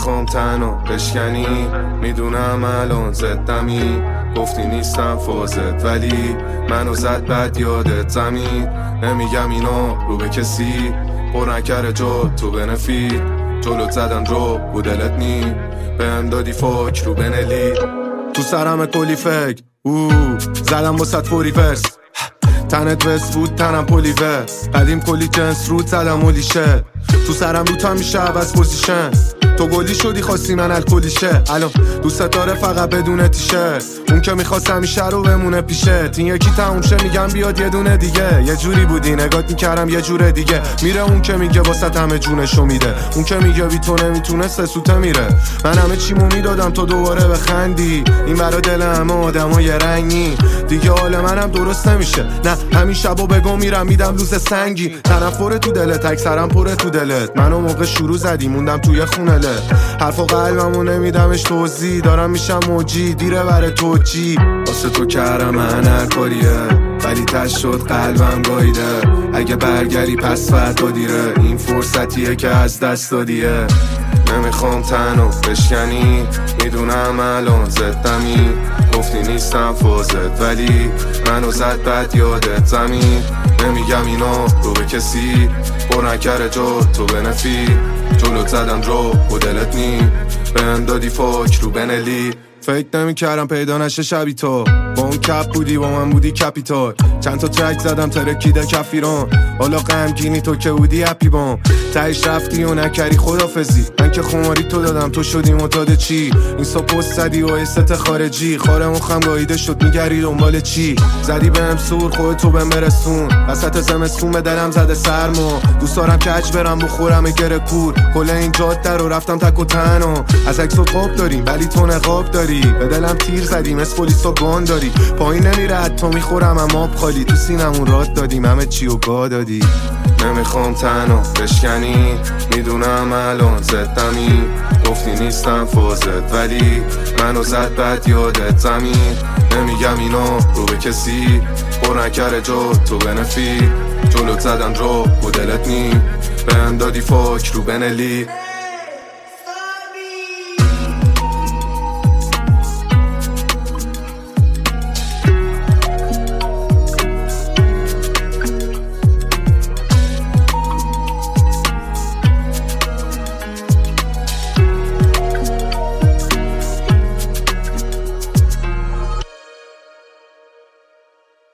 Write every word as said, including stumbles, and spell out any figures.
نمیخوام تنها بشکنی، میدونم الان زدمی، گفتی نیستم فازت ولی منو زد بد یادت زمین. نمیگم اینا رو به کسی، پر نکره جا تو بنفید، جلوت زدن رو بودلت نی، بهم دادی فاک رو بنلی. تو سرم کلی فکر اوه زدم با صد فوری ورس، تنت وست بود تنم پولی ورس، قدیم کلی جنس رود زدم مولی شه، تو سرم رو تا میشه عوض پوزیشن، تو گلی شدی خواستی من الکلیشه، الان دوست داره فقط بدون تیشه، اون که میخواست همیشه رو بمونه پیشه، این یکی تموم شه میگم بیاد یه دونه دیگه، یه جوری بودی نگات میکردم یه جور دیگه، میره اون که میگه واسه همه جونشو میده، اون که میگه بی تو نمیتونه سه سوته میره، من همه چیمو میدادم تو دوباره بخندی، این برا دل همه آدمای رنگی، دیگه حال منم درست نمیشه، نه همین شبا بگم میرم میدم لوز سنگی، تنفر تو دلت اکثرم پره تو دلت، منو موقع شروع زدی موندم توی خونه حرفا قلبمو نمیدمش توضیح، دارم میشم موجی دیره بره توجی، واسه تو کردم من هر کاریه ولی تش شد قلبم گاییده، اگه برگری پس فردا دیره، این فرصتیه که از دست دادیه. نمیخوام تنها بشکنی، میدونم الان زدمی، گفتی نیستم فازت ولی منو زد بد یادت زمین. نمیگم اینا رو به کسی، پر نکره جا تو بنفید، جلوت زدم رو و دلت نی، بهم دادی فاک رو بنلی. فکر نمی کردم پیدا نشه شبی تو، با اون کپ بودی با من بودی کپیتال، چند تا ترک زدم ترکیده کفیران، حالا غمگینی تو که بودی اپی بام، تهش رفتی و نکردی خدافزی، من که خماری تو دادم تو شدی معتاد چی، این سا پست زدی و ایست خارجی، خاره مخم گاییده شد میگری دنبال چی، زدی بهم سور خودتو بهم برسون، وسط زمستون به دلم زده سرما، دوست دارم کج برم بخورم گره کور، کل این جاده رو رفتم تک و تنها، از عکس و خواب داریم ولی تو نقاب داری، به دلم تیر زدیم از پلیس و گان داری، پایین نمیره حتی میخورم اما خالی، تو سینمون رات دادیم همه چی و گا دادی. نمیخوام تنها بشکنی، میدونم الان زدمی، گفتی نیستم فازت ولی منو زد بد یادت زمین. نمیگم اینا رو به کسی، پر نکره جا تو بنفید، جلوت زدن رو و دلت نی، بهم دادی فاک رو بنلی.